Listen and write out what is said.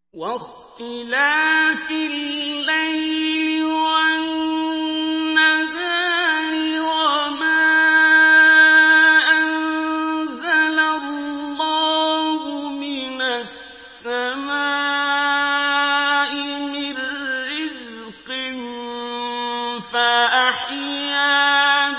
وَاخْتِلَافِ اللَّيْلِ وَالنَّهَارِ وَمَا أَنزَلَ اللَّهُ مِنَ السَّمَاءِ مِن رِّزْقٍ فَأَحْيَا